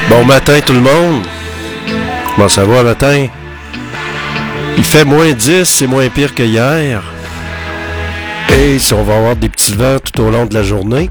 Bon matin tout le monde. Comment ça va matin? Il fait moins 10, c'est moins pire que hier. Et si on va avoir des petits vents tout au long de la journée.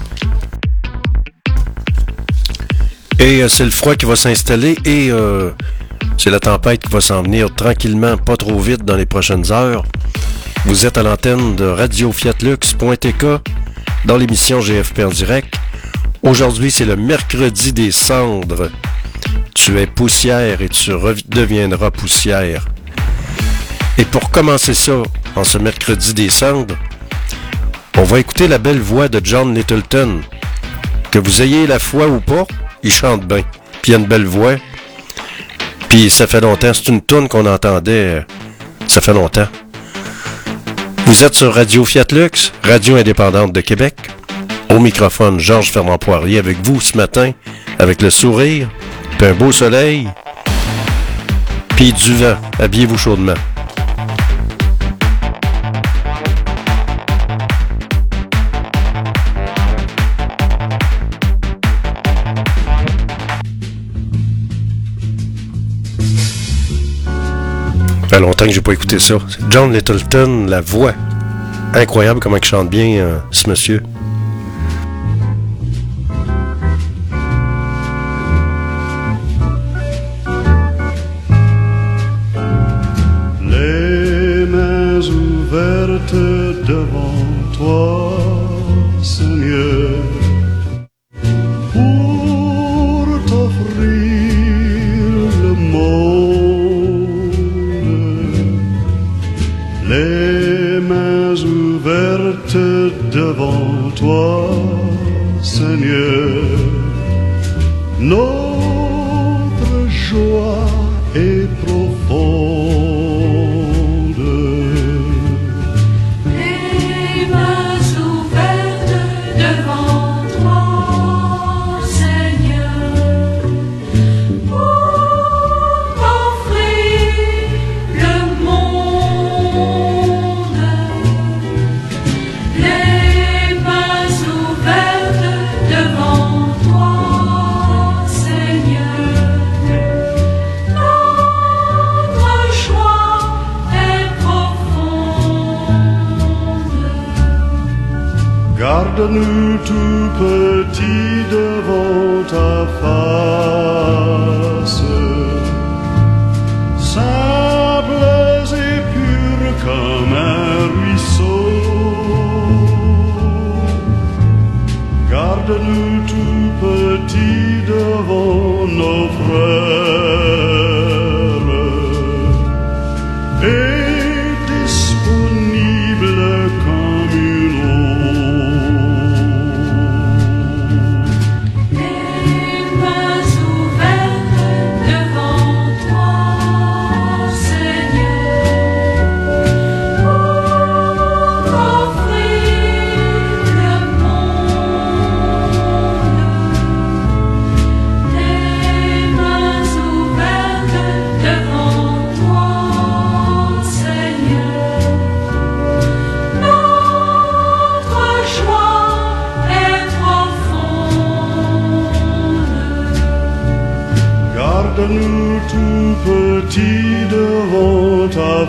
Et c'est le froid qui va s'installer et c'est la tempête qui va s'en venir tranquillement, pas trop vite dans les prochaines heures. Vous êtes à l'antenne de Radio-Fiat-Lux.tk dans l'émission GFP en direct. Aujourd'hui, c'est le mercredi des cendres. Tu es poussière et tu redeviendras poussière. Et pour commencer ça, en ce mercredi des cendres, on va écouter la belle voix de John Littleton. Que vous ayez la foi ou pas, il chante bien. Puis il a une belle voix. Puis ça fait longtemps, c'est une toune qu'on entendait, ça fait longtemps. Vous êtes sur Radio Fiat-Lux, radio indépendante de Québec. Au microphone, Georges Fernand-Poirier avec vous ce matin, avec le sourire, puis un beau soleil, puis du vent. Habillez-vous chaudement. Ça fait longtemps que j'ai pas écouté ça. C'est John Littleton, la voix. Incroyable comment il chante bien, ce monsieur. Devant toi, Seigneur, pour t'offrir le monde, les mains ouvertes devant toi, Seigneur, notre joie est profonde. Garde-nous tout petits devant ta face, simples et purs comme un ruisseau. Garde-nous tout petits devant nos frères et disponibles comme une eau. Garde-nous tout petits devant ta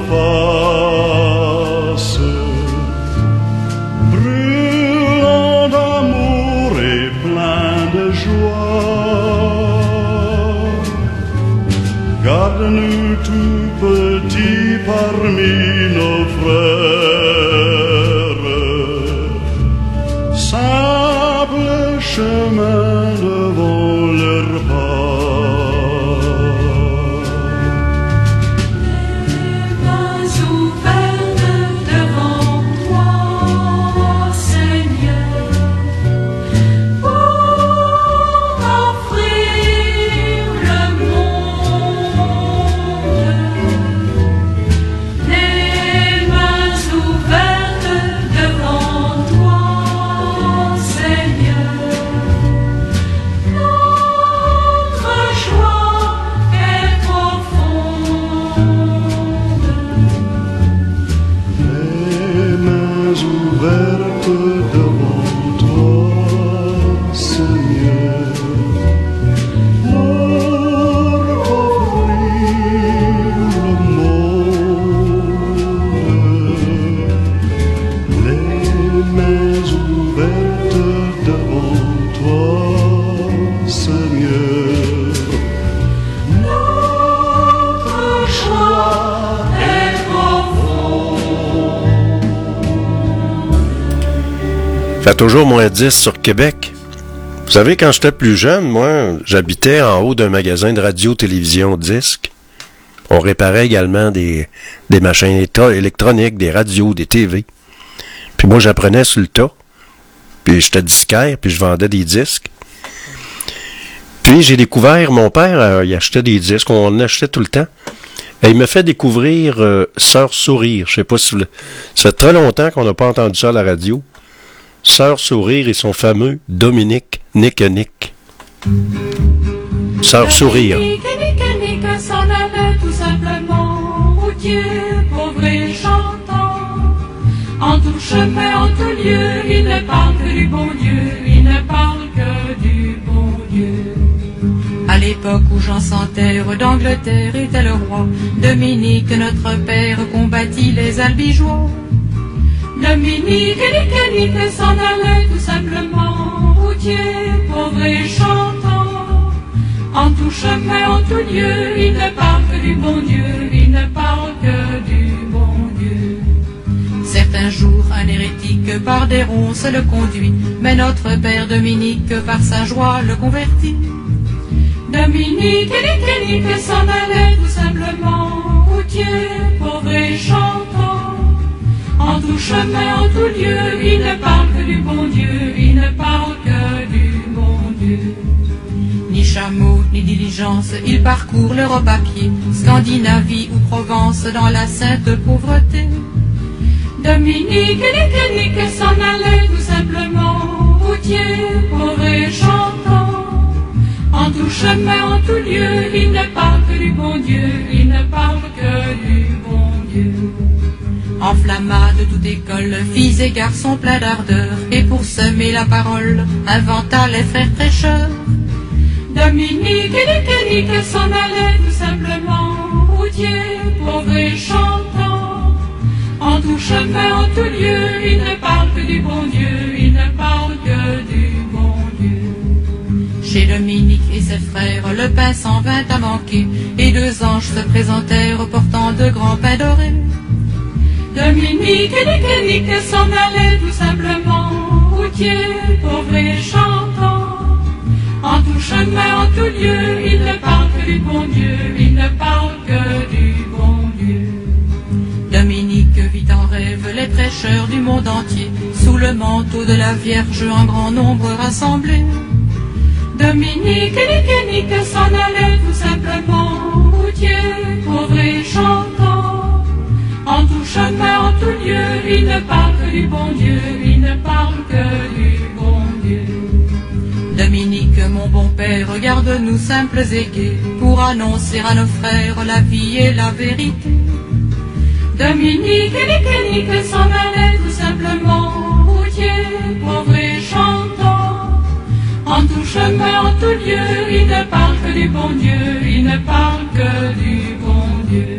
face, brûlant d'amour et plein de joie. Garde-nous tout petits parmi nos frères, simple chemin devant leur pas. Ouvertes À toujours moins 10 sur Québec. Vous savez, quand j'étais plus jeune, moi, j'habitais en haut d'un magasin de radio-télévision disques. On réparait également des machines électroniques, des radios, des TV. Puis moi, j'apprenais sur le tas. Puis j'étais disquaire, puis je vendais des disques. Puis j'ai découvert, mon père, il achetait des disques, on en achetait tout le temps. Et il me fait découvrir Sœur Sourire. Je sais pas si vous... Ça fait très longtemps qu'on n'a pas entendu ça à la radio. Sœur Sourire et son fameux Dominique Nick. Sœur Sourire. Nick s'en allait tout simplement, routier, pauvre et chantant. En tout chemin, en tout lieu, il ne parle que du bon Dieu, il ne parle que du bon Dieu. À l'époque où Jean sans terre d'Angleterre était le roi, Dominique, notre père, combattit les albigeois. Dominique Nick s'en allait tout simplement, routier, pauvre et chantant. En tout chemin, en tout lieu, il ne parle que du bon Dieu, il ne parle que du bon Dieu. Certains jours, un hérétique par des ronces le conduit, mais notre père Dominique par sa joie le convertit. Dominique Nick s'en allait tout simplement, routier, pauvre et chantant. En tout chemin, en tout lieu, il ne parle que du bon Dieu, il ne parle que du bon Dieu. Ni chameau, ni diligence, il parcourt l'Europe à pied, Scandinavie ou Provence dans la sainte pauvreté. Dominique Nick s'en allait tout simplement, routier, pauvre et chantant. En tout chemin, en tout lieu, il ne parle que du bon Dieu, il ne parle que du bon Dieu. Enflamma de toute école, filles et garçons pleins d'ardeur, et pour semer la parole, inventa les frères prêcheurs. Dominique Nick s'en allait tout simplement, routier, pauvre et chantant. En tout chemin, en tout lieu, il ne parle que du bon Dieu, il ne parle que du bon Dieu. Chez Dominique et ses frères, le pain s'en vint à manquer, et 2 anges se présentèrent portant de grands pains dorés. Dominique Nick s'en allait tout simplement, routier, pauvre et chantant. En tout chemin, en tout lieu, il ne parle que du bon Dieu, il ne parle que du bon Dieu. Dominique vit en rêve les prêcheurs du monde entier, sous le manteau de la Vierge en grand nombre rassemblés. Dominique Nick s'en allait tout simplement, routier, pauvre et chantant. En tout chemin, en tout lieu, il ne parle que du bon Dieu, il ne parle que du bon Dieu. Dominique, mon bon père, regarde-nous simples et gais, pour annoncer à nos frères la vie et la vérité. Dominique Nick s'en allait tout simplement, routier, pauvre et chantant. En tout chemin, en tout lieu, il ne parle que du bon Dieu, il ne parle que du bon Dieu.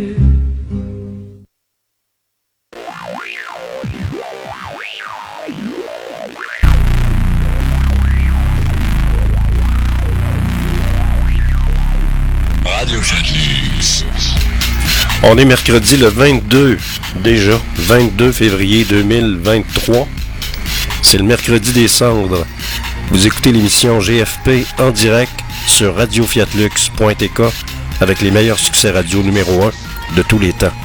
On est mercredi le 22, déjà, 22 février 2023. C'est le mercredi des cendres. Vous écoutez l'émission GFP en direct sur radiofiatlux.tk avec les meilleurs succès radio numéro 1 de tous les temps.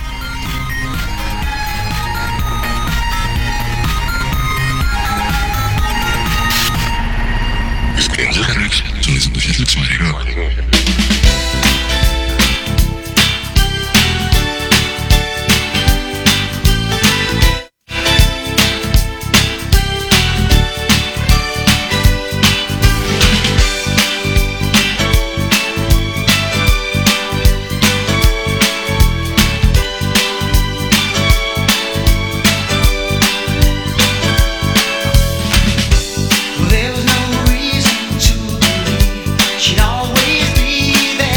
There was no reason to believe she'd always be there.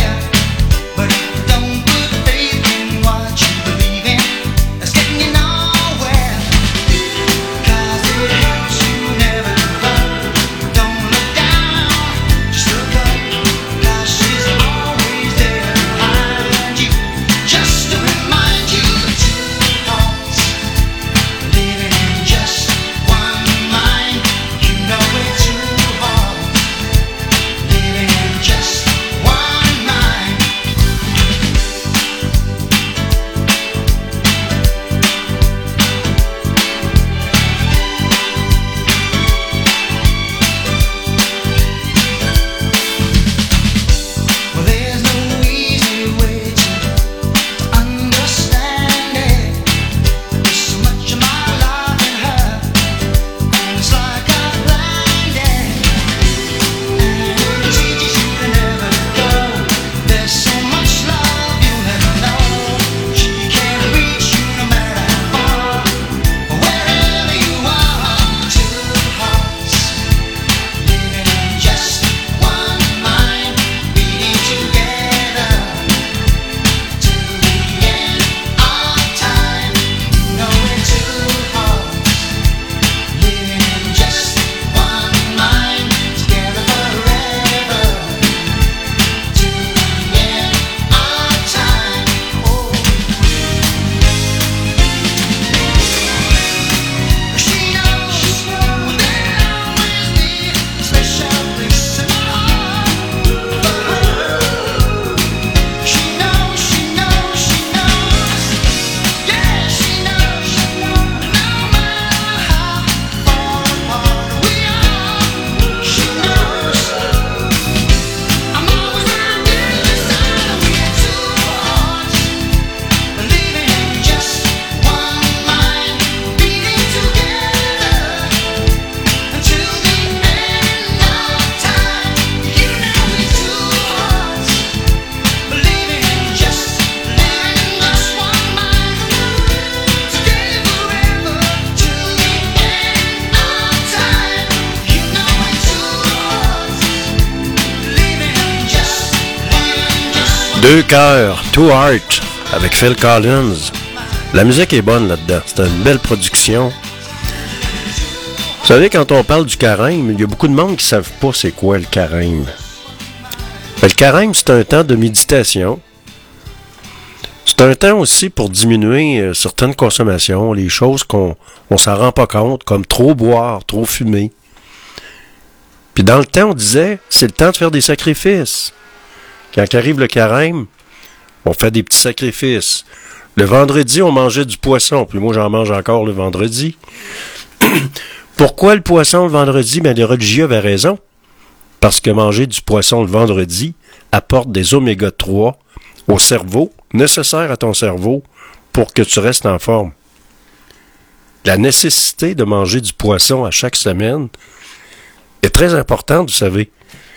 Deux cœurs, Two Heart, avec Phil Collins. La musique est bonne là-dedans. C'est une belle production. Vous savez, quand on parle du carême, il y a beaucoup de monde qui ne savent pas c'est quoi le carême. Le carême, c'est un temps de méditation. C'est un temps aussi pour diminuer certaines consommations, les choses qu'on ne s'en rend pas compte, comme trop boire, trop fumer. Puis dans le temps, on disait, c'est le temps de faire des sacrifices. Quand arrive le carême, on fait des petits sacrifices. Le vendredi, on mangeait du poisson, puis moi j'en mange encore le vendredi. Pourquoi le poisson le vendredi? Les religieux avaient raison. Parce que manger du poisson le vendredi apporte des oméga 3 au cerveau, nécessaires à ton cerveau pour que tu restes en forme. La nécessité de manger du poisson à chaque semaine est très importante, vous savez.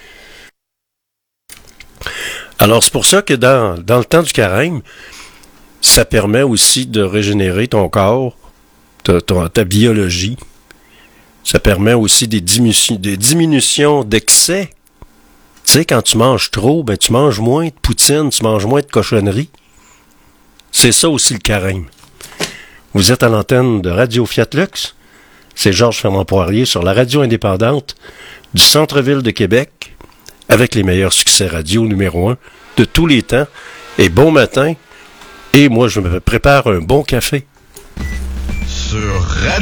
Alors, c'est pour ça que dans le temps du carême, ça permet aussi de régénérer ton corps, ta biologie. Ça permet aussi des diminutions d'excès. Tu sais, quand tu manges trop, tu manges moins de poutine, tu manges moins de cochonneries. C'est ça aussi le carême. Vous êtes à l'antenne de Radio Fiat Lux. C'est Georges Fernand Poirier sur la radio indépendante du centre-ville de Québec, avec les meilleurs succès radio numéro 1 de tous les temps. Et bon matin. Et moi, je me prépare un bon café. Sur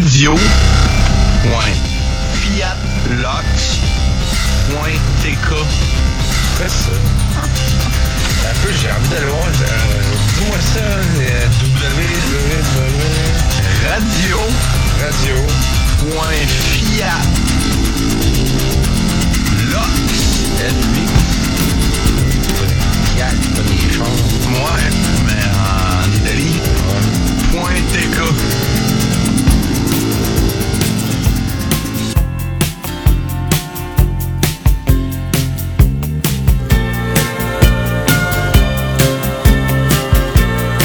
radio.fiatlox.tk. C'est ça. Un peu, j'ai envie d'aller voir. Dis-moi ça, Fiat, pas des chars. Ouais, mais en Italie. .tk.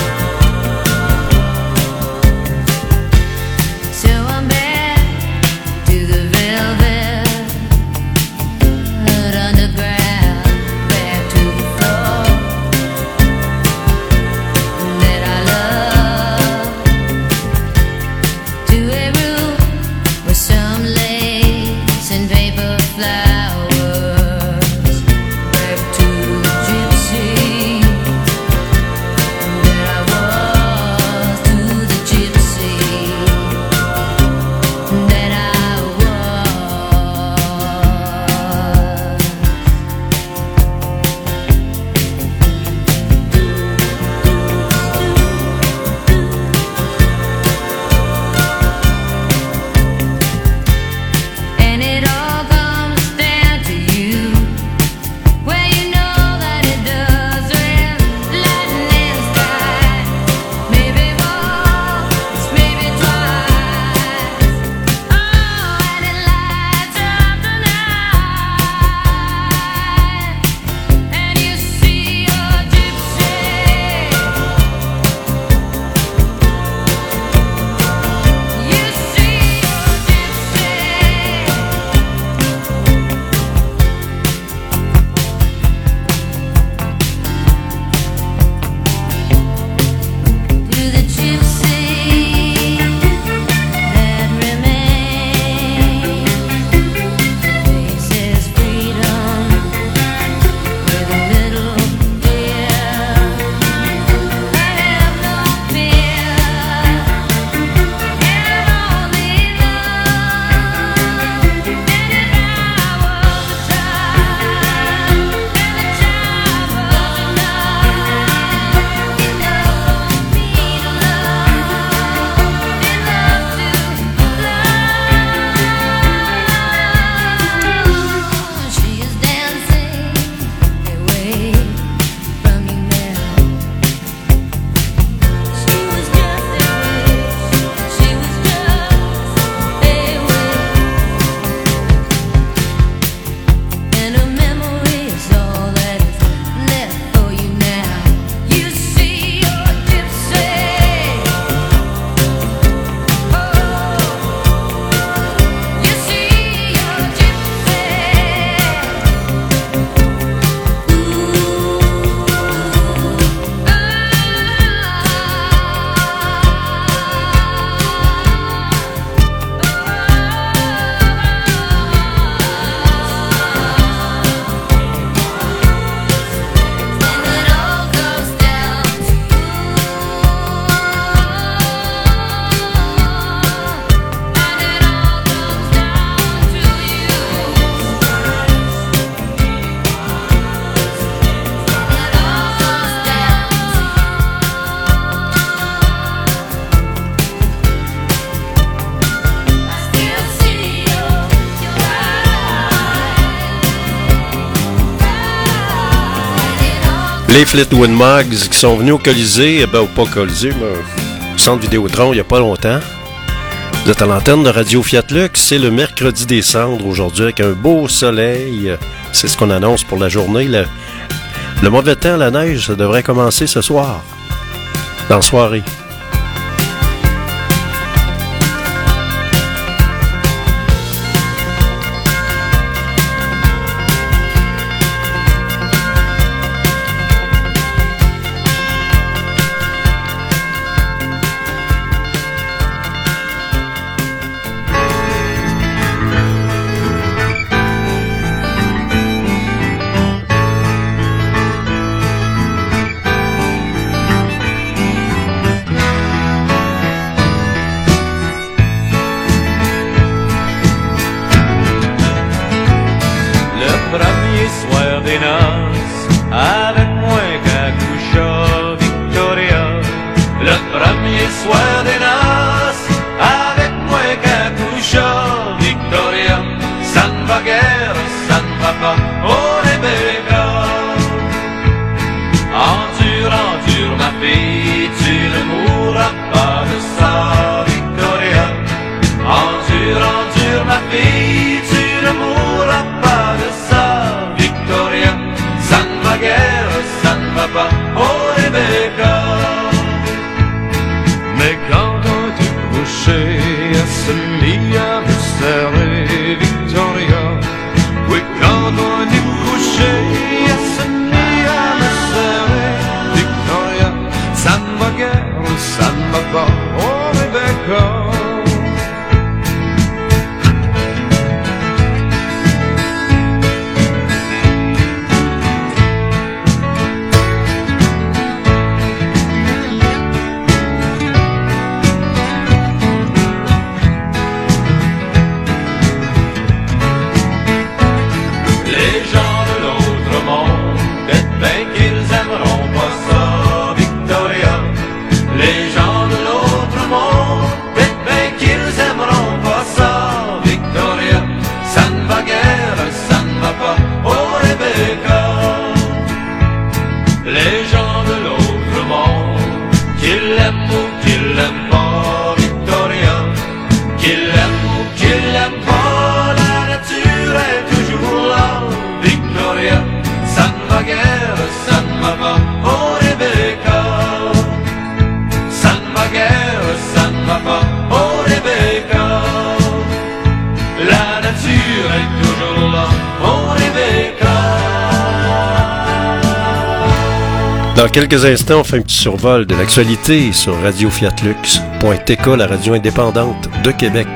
Sur un bed Les Fleetwood Macs qui sont venus au Colisée, ou pas Colisée, mais au Centre Vidéotron il n'y a pas longtemps. Vous êtes à l'antenne de Radio Fiat Lux, c'est le mercredi des Cendres aujourd'hui avec un beau soleil. C'est ce qu'on annonce pour la journée. Le mauvais temps, la neige, ça devrait commencer ce soir, dans la soirée. Dans quelques instants, on fait un petit survol de l'actualité sur Radio Fiat Lux.tk, la radio indépendante de Québec.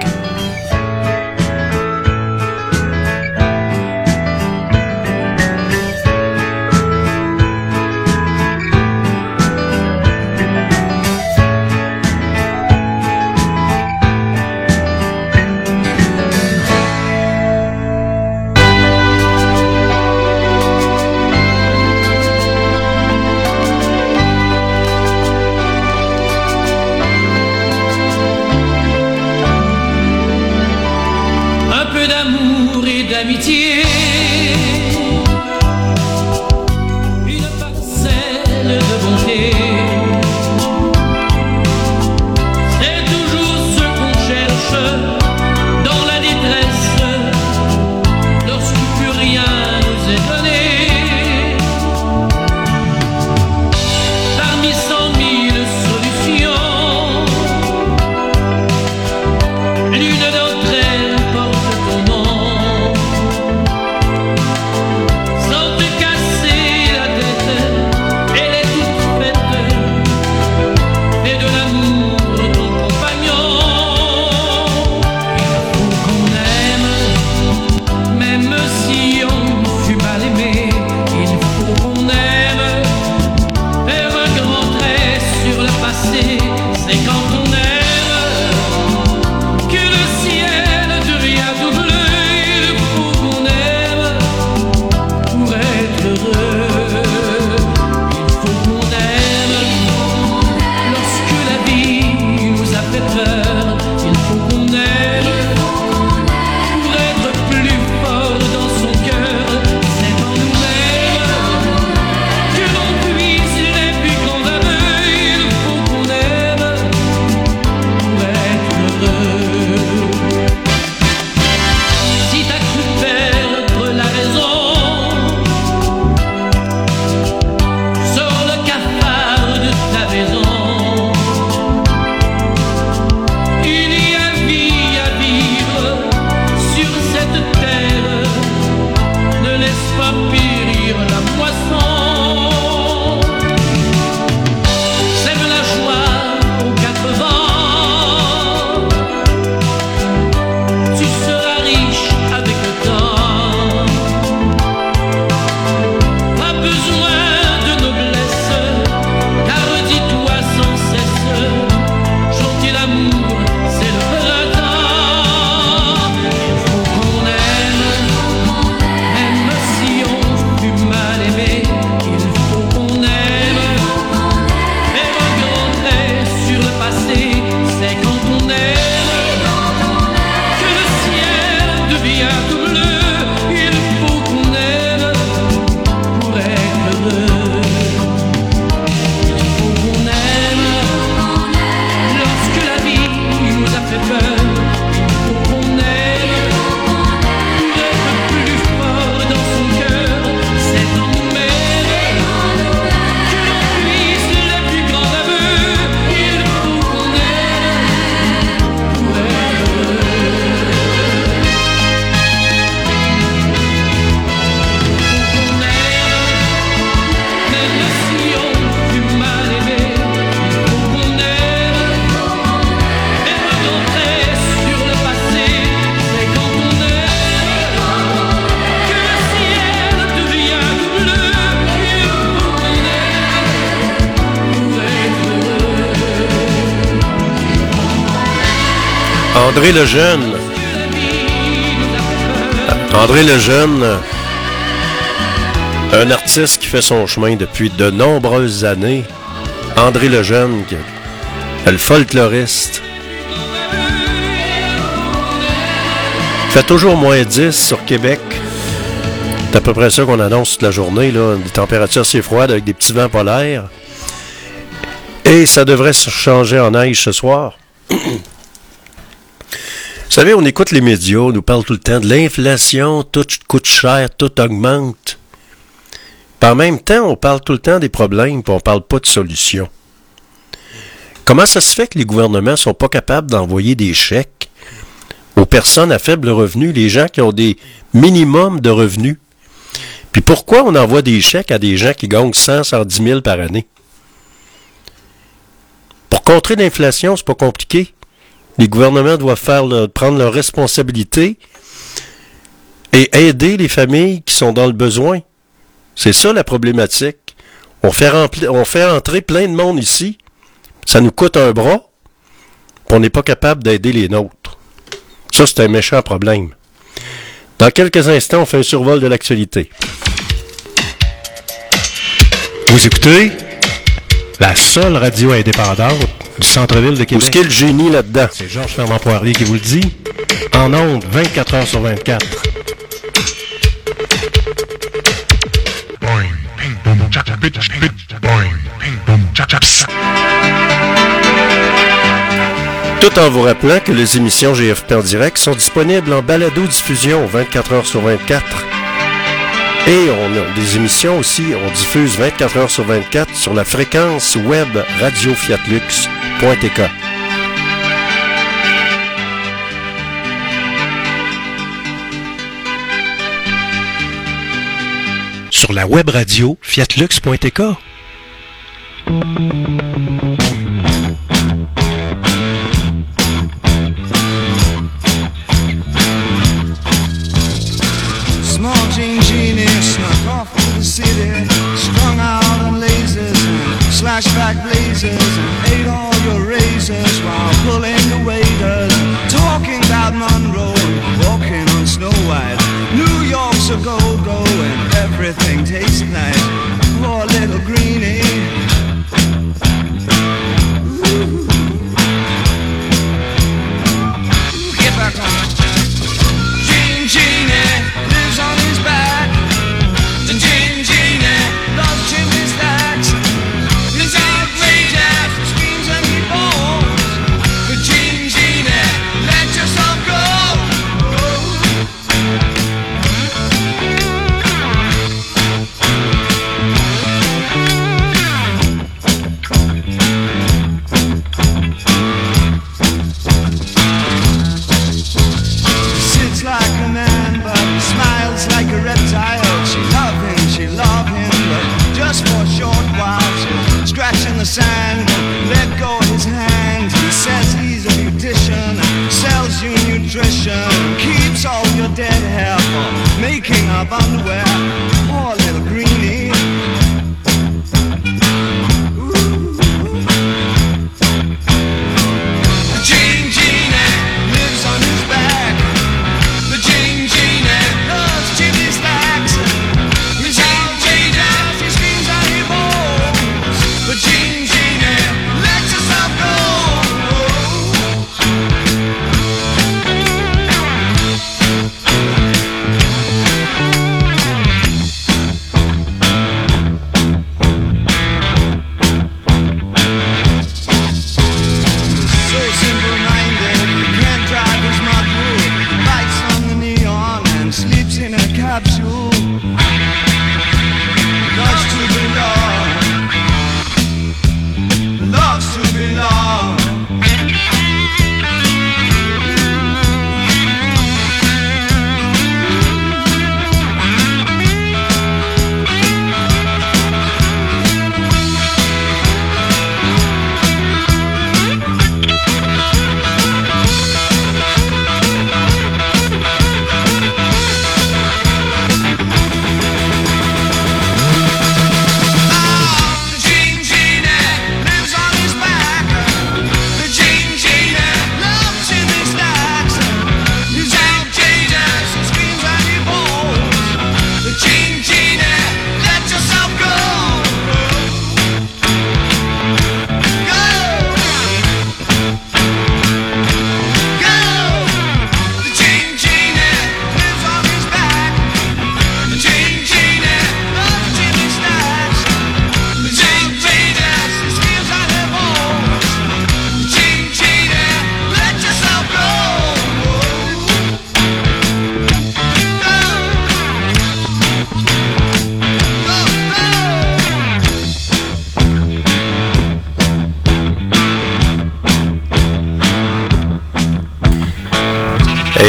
André Lejeune. André Lejeune, un artiste qui fait son chemin depuis de nombreuses années. André Lejeune, le folkloriste. Fait toujours moins 10 sur Québec. C'est à peu près ça qu'on annonce toute la journée, là. Des températures assez froides avec des petits vents polaires. Et ça devrait se changer en neige ce soir. Vous savez, on écoute les médias, on nous parle tout le temps de l'inflation, tout coûte cher, tout augmente. Par même temps, on parle tout le temps des problèmes, puis on parle pas de solutions. Comment ça se fait que les gouvernements sont pas capables d'envoyer des chèques aux personnes à faible revenu, les gens qui ont des minimums de revenus? Puis pourquoi on envoie des chèques à des gens qui gagnent 100, 110 000 par année? Pour contrer l'inflation, c'est pas compliqué. Les gouvernements doivent prendre leurs responsabilités et aider les familles qui sont dans le besoin. C'est ça la problématique. On fait entrer plein de monde ici. Ça nous coûte un bras. Puis on n'est pas capable d'aider les nôtres. Ça, c'est un méchant problème. Dans quelques instants, on fait un survol de l'actualité. Vous écoutez la seule radio indépendante du centre-ville de Québec. Où est-ce qu'il y a le génie là-dedans? C'est Georges Fernand Poirier qui vous le dit. En ondes, 24 heures sur 24. Boing, ping, boom, cha-cha, bitch, bitch, boing, ping, boom, cha-cha, pss. Tout en vous rappelant que les émissions GFP en direct sont disponibles en balado-diffusion 24 heures sur 24. Et on a des émissions aussi, on diffuse 24 heures sur 24 sur la fréquence web radiofiatlux.tk. Sur la web radio fiatlux.tk. Small Jean Genie snuck off to the city, strung out on lasers and slashback blazers, and ate all your razors while pulling the waiters, talking about Monroe and walking on Snow White. New York's a go-go and everything tastes nice. Poor little greenie. Ooh. Get back on. Jean Genie lives on his back, and Jean Genie loves chimney stacks. It's outrageous, it screams and he falls. But Jean Genie, let yourself go.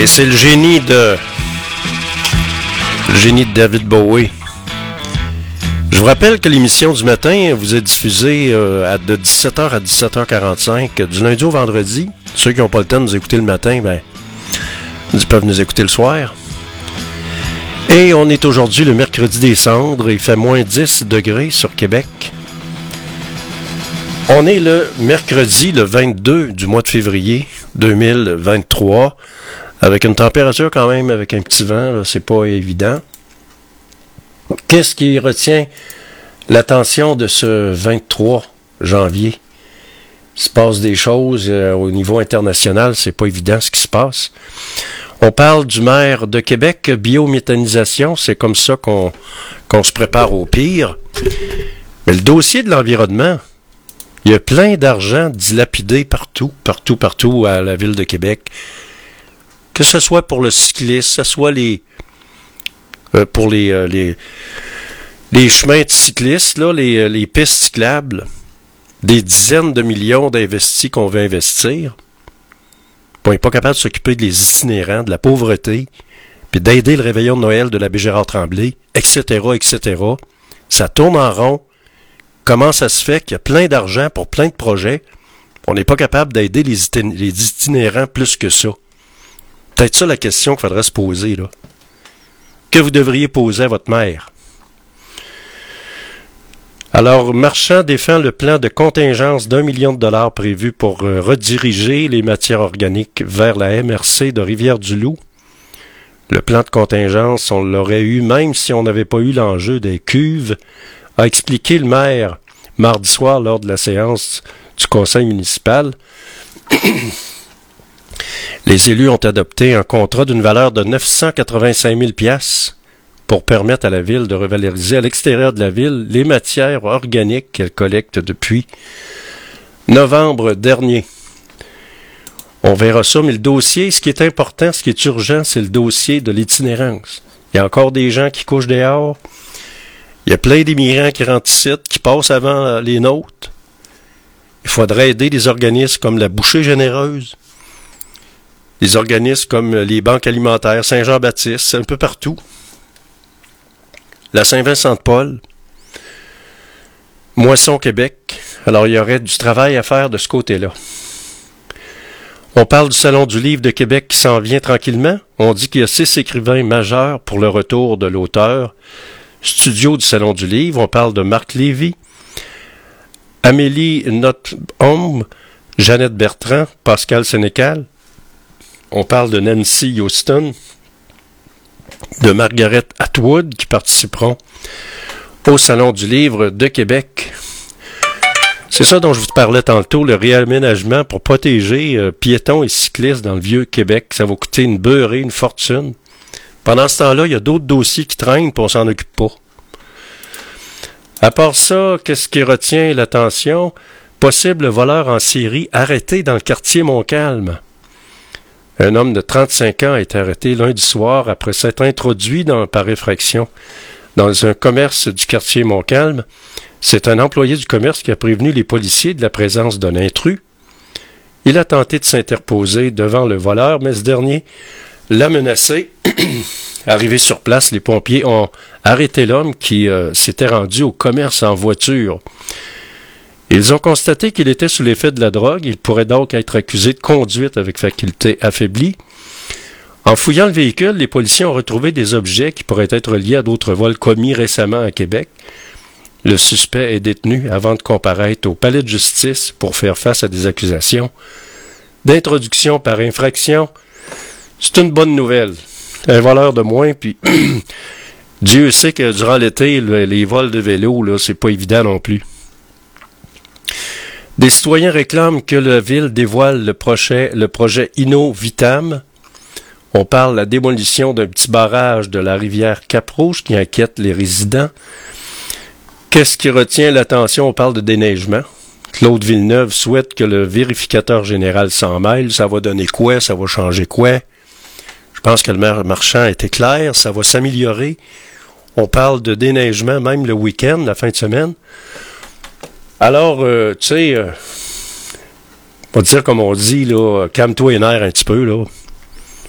Et c'est le génie de David Bowie. Je vous rappelle que l'émission du matin vous est diffusée de 17h à 17h45 du lundi au vendredi. Ceux qui n'ont pas le temps de nous écouter le matin, ils peuvent nous écouter le soir. Et on est aujourd'hui le mercredi des cendres. Il fait moins 10 degrés sur Québec. On est le mercredi, le 22 du mois de février 2023, avec une température quand même, avec un petit vent, là, c'est pas évident. Qu'est-ce qui retient l'attention de ce 23 janvier? Il se passe des choses au niveau international, c'est pas évident ce qui se passe. On parle du maire de Québec, biométhanisation, c'est comme ça qu'on se prépare au pire. Mais le dossier de l'environnement, il y a plein d'argent dilapidé partout à la ville de Québec. Que ce soit pour le cycliste, que ce soit pour les chemins de cyclistes, là, les pistes cyclables, des dizaines de millions d'investis qu'on veut investir. On n'est pas capable de s'occuper des itinérants, de la pauvreté, puis d'aider le réveillon de Noël de l'abbé Gérard Tremblay, etc., etc. Ça tourne en rond. Comment ça se fait qu'il y a plein d'argent pour plein de projets, on n'est pas capable d'aider les itinérants plus que ça? Peut-être ça la question qu'il faudrait se poser, là. Que vous devriez poser à votre maire. Alors, Marchand défend le plan de contingence d'1 million de dollars prévu pour rediriger les matières organiques vers la MRC de Rivière-du-Loup. Le plan de contingence, on l'aurait eu même si on n'avait pas eu l'enjeu des cuves, a expliqué le maire mardi soir lors de la séance du conseil municipal. Les élus ont adopté un contrat d'une valeur de 985 000 $ pour permettre à la ville de revaloriser à l'extérieur de la ville les matières organiques qu'elle collecte depuis novembre dernier. On verra ça, mais le dossier, ce qui est important, ce qui est urgent, c'est le dossier de l'itinérance. Il y a encore des gens qui couchent dehors. Il y a plein d'immigrants qui rentrent ici, qui passent avant les nôtres. Il faudrait aider des organismes comme la Bouchée Généreuse, des organismes comme les banques alimentaires, Saint-Jean-Baptiste, un peu partout. La Saint-Vincent-de-Paul, Moisson Québec. Alors, il y aurait du travail à faire de ce côté-là. On parle du Salon du Livre de Québec qui s'en vient tranquillement. On dit qu'il y a 6 écrivains majeurs pour le retour de l'auteur. Studio du Salon du Livre, on parle de Marc Lévy, Amélie Nothomb, Jeannette Bertrand, Pascal Sénécal. On parle de Nancy Houston, de Margaret Atwood qui participeront au Salon du Livre de Québec. C'est ça dont je vous parlais tantôt, le réaménagement pour protéger piétons et cyclistes dans le vieux Québec. Ça va coûter une beurrée, une fortune. Pendant ce temps-là, il y a d'autres dossiers qui traînent et on s'en occupe pas. À part ça, qu'est-ce qui retient l'attention? Possible voleur en série arrêté dans le quartier Montcalm. Un homme de 35 ans a été arrêté lundi soir après s'être introduit par effraction dans un commerce du quartier Montcalm. C'est un employé du commerce qui a prévenu les policiers de la présence d'un intrus. Il a tenté de s'interposer devant le voleur, mais ce dernier l'a menacé. Arrivé sur place, les pompiers ont arrêté l'homme qui s'était rendu au commerce en voiture. Ils ont constaté qu'il était sous l'effet de la drogue. Il pourrait donc être accusé de conduite avec faculté affaiblie. En fouillant le véhicule, les policiers ont retrouvé des objets qui pourraient être liés à d'autres vols commis récemment à Québec. Le suspect est détenu avant de comparaître au palais de justice pour faire face à des accusations d'introduction par infraction. C'est une bonne nouvelle. Un voleur de moins, puis Dieu sait que durant l'été, les vols de vélo, là, c'est pas évident non plus. Des citoyens réclament que la ville dévoile le projet Inno-Vitam. On parle de la démolition d'un petit barrage de la rivière Cap-Rouge qui inquiète les résidents. Qu'est-ce qui retient l'attention? On parle de déneigement. Claude Villeneuve souhaite que le vérificateur général s'en mêle. Ça va donner quoi? Ça va changer quoi? Je pense que le maire Marchand était clair. Ça va s'améliorer. On parle de déneigement même le week-end, la fin de semaine. Alors, tu sais, on va dire comme on dit, là, calme-toi les nerfs un petit peu, là.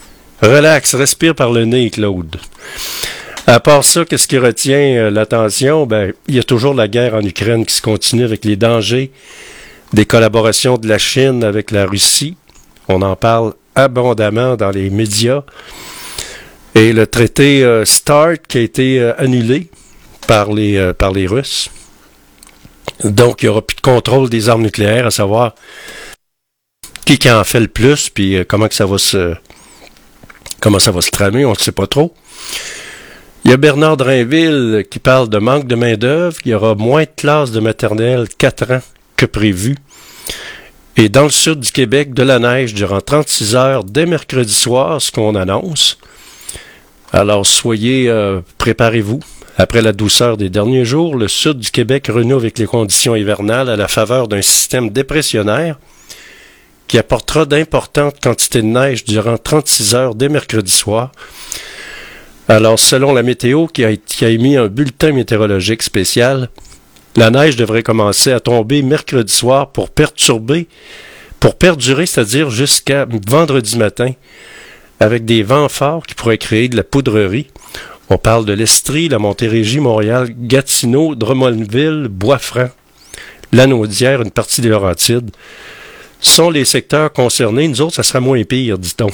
Relax, respire par le nez, Claude. À part ça, qu'est-ce qui retient l'attention? Ben, il y a toujours la guerre en Ukraine qui se continue avec les dangers des collaborations de la Chine avec la Russie. On en parle abondamment dans les médias. Et le traité START qui a été annulé par les Russes. Donc, il n'y aura plus de contrôle des armes nucléaires, à savoir qui en fait le plus, puis comment ça va se tramer, on ne sait pas trop. Il y a Bernard Drainville qui parle de manque de main-d'œuvre. Il y aura moins de classes de maternelle 4 ans que prévu. Et dans le sud du Québec, de la neige durant 36 heures dès mercredi soir, ce qu'on annonce. Alors, préparez-vous. Après la douceur des derniers jours, le sud du Québec renoue avec les conditions hivernales à la faveur d'un système dépressionnaire qui apportera d'importantes quantités de neige durant 36 heures dès mercredi soir. Alors, selon la météo qui a émis un bulletin météorologique spécial, la neige devrait commencer à tomber mercredi soir pour perdurer, c'est-à-dire jusqu'à vendredi matin, avec des vents forts qui pourraient créer de la poudrerie. On parle de l'Estrie, la Montérégie, Montréal, Gatineau, Drummondville, Bois-Franc, Lanaudière, une partie des Laurentides. Sont les secteurs concernés. Nous autres, ça sera moins pire, dit-on.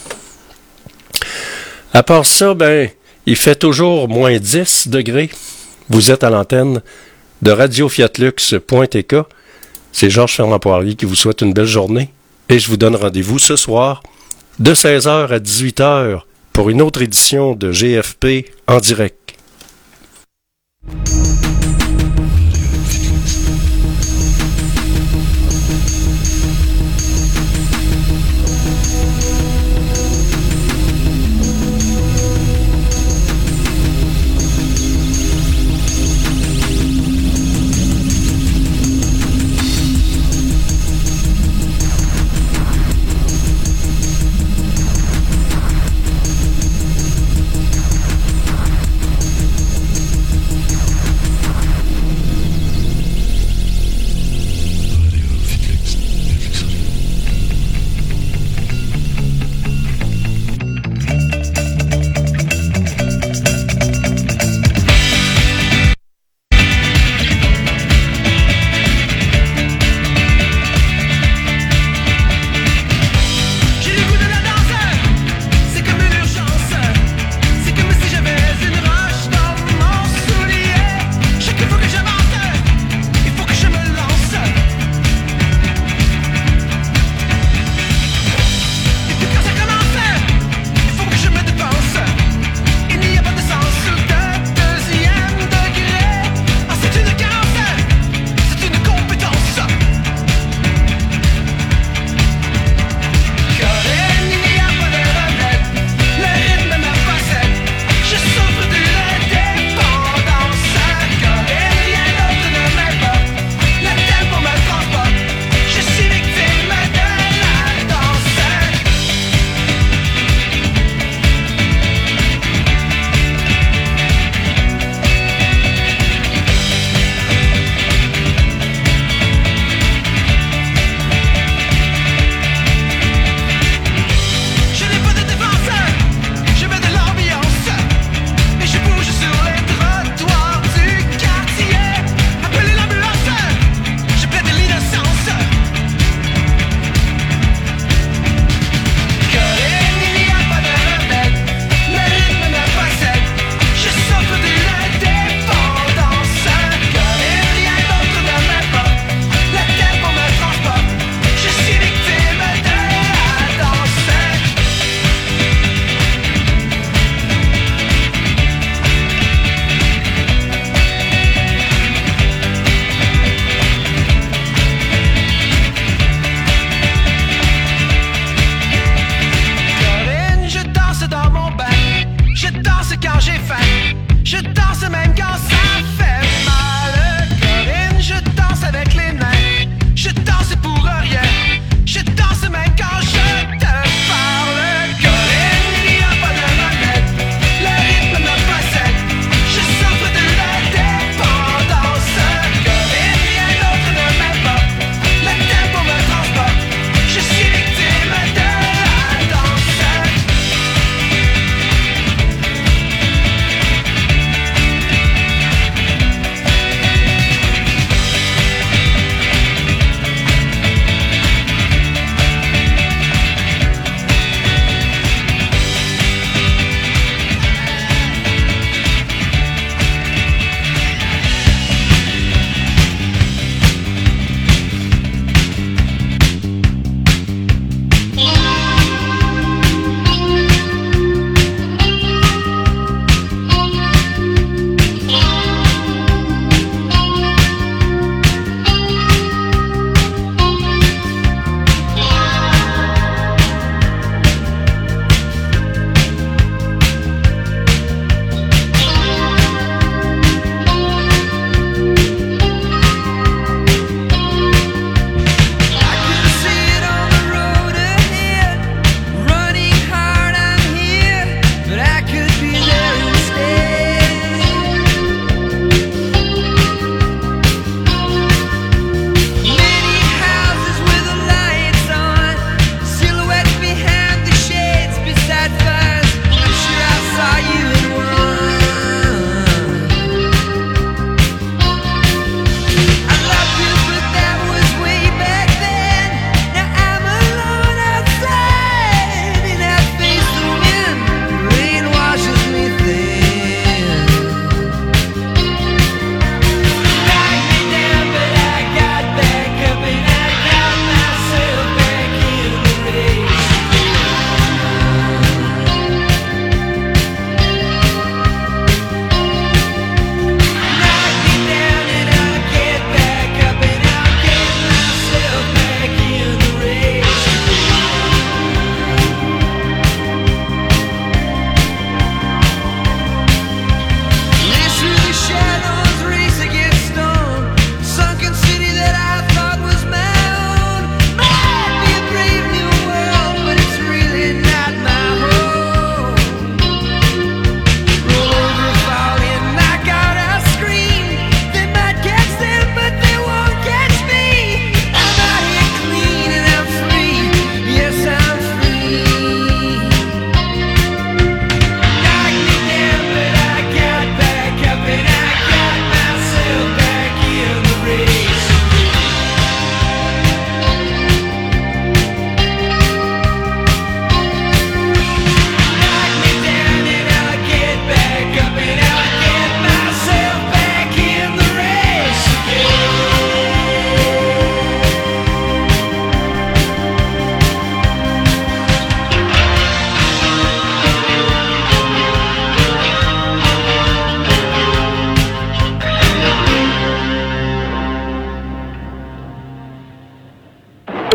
À part ça, il fait toujours moins 10 degrés. Vous êtes à l'antenne de radiofiatlux.tk. C'est Georges Fernand Poirier qui vous souhaite une belle journée. Et je vous donne rendez-vous ce soir de 16h à 18h pour une autre édition de GFP en direct.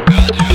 Radio.